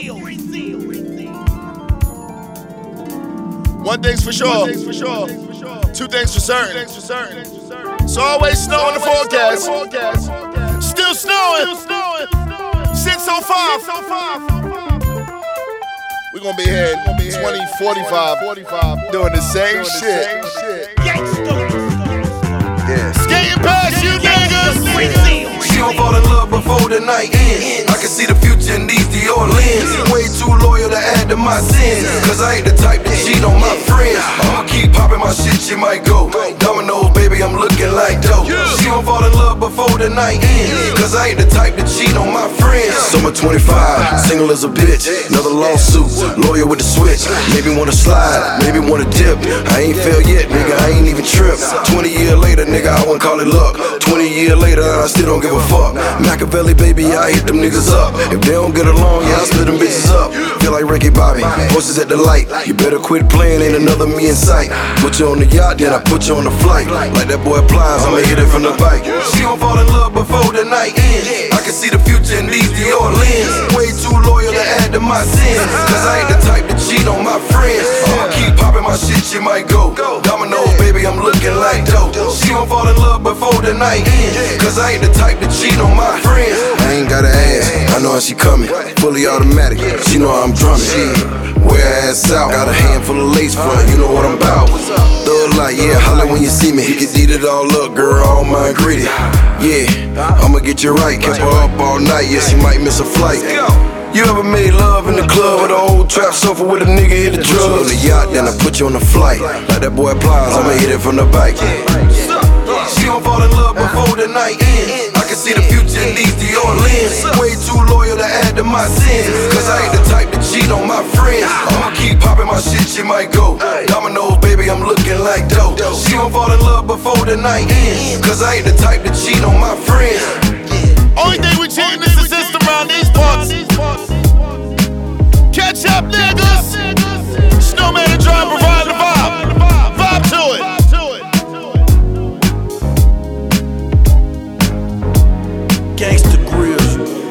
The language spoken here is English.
One thing's for sure. Two things for certain. It's always snow in the forecast. Still snowing. 6:05. We're gonna be here in 2045 doing the same shit. Yeah. Skating past you niggas. She don't fall in love before the night ends. I can see the future in these Dior lenses. Way too loyal to add to my sins. Cause I ain't the type to cheat on my friends. I'ma keep popping my shit, she might go. Dominoes, baby, I'm looking like dope. She don't fall in love before the night ends. Cause I ain't the type to cheat on my friends. Summer 25, single as a bitch. Another lawsuit, lawyer with the switch. Maybe wanna slide, maybe wanna dip. I ain't failed yet, nigga, I ain't even tripped. 20 years later, nigga, I wouldn't call it luck. 20 years later, I still don't give a fuck. Machiavelli, baby, I hit them niggas up. If they don't get along, yeah, I split them bitches up. Feel like Ricky Bobby, horses at the light. You better quit playing, ain't another me in sight. Put you on the yacht, then I put you on the flight. Like that boy applies, I'ma hit it from the bike. She don't fall in love before the night ends. I can see the future in these Dior lenses. Way too loyal to add to my sins. Cause I ain't the type to cheat on my friends. I'ma keep popping my shit, she might go. Dominoes, baby, I'm looking like dope. She don't fall in love before the night ends. Cause I ain't the type to cheat on my friends. I ain't gotta ask, I know how she coming. Fully automatic, she know how I'm drumming. Wear her ass out, got a handful of lace front, you know what I'm about. Thug like, yeah, holla when you see me. You can eat it all up, girl, all my ingredient. Yeah, I'ma get you right, kept her up all night, yeah, she might miss a flight. You ever made love in the club with an old trap sofa with a nigga hit the drugs? On the yacht, then I put you on the flight. Like that boy applies, I'ma hit it from the bike. She don't fall in love before the night ends. I can see the future in these Dior lenses. Way too loyal to add to my sins. Cause I ain't the type to cheat on my friends. I'ma keep popping my shit, she might go. Dominoes, baby, I'm looking like dope. She don't fall in love before the night ends. Cause I ain't the type to cheat on my friends. Only thing we cheating is the system around these